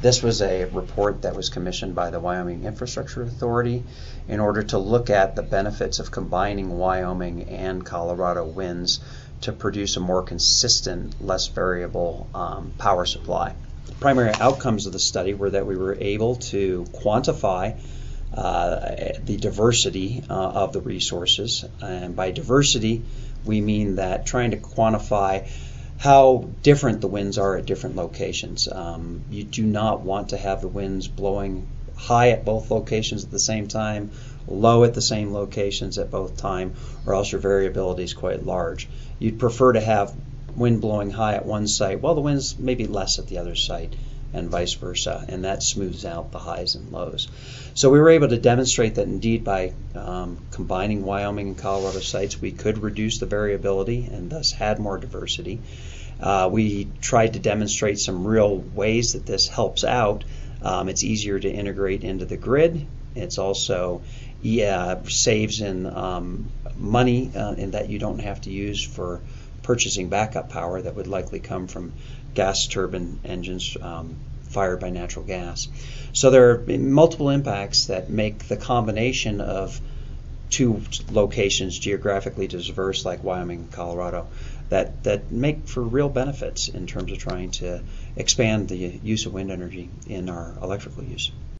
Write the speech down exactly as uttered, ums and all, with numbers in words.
This was a report that was commissioned by the Wyoming Infrastructure Authority in order to look at the benefits of combining Wyoming and Colorado winds to produce a more consistent, less variable um, power supply. The primary outcomes of the study were that we were able to quantify uh, the diversity uh, of the resources. And by diversity, we mean that trying to quantify how different the winds are at different locations. Um, you do not want to have the winds blowing high at both locations at the same time, low at the same locations at both time, or else your variability is quite large. You'd prefer to have wind blowing high at one site while the wind's maybe less at the other site, and vice versa, and that smooths out the highs and lows. So we were able to demonstrate that indeed by um, combining Wyoming and Colorado sites, we could reduce the variability and thus had more diversity. Uh, we tried to demonstrate some real ways that this helps out. Um, it's easier to integrate into the grid. It's also yeah, saves in um, money uh, in that you don't have to use for purchasing backup power that would likely come from gas turbine engines um, fired by natural gas. So there are multiple impacts that make the combination of two locations geographically diverse like Wyoming and Colorado that, that make for real benefits in terms of trying to expand the use of wind energy in our electrical use.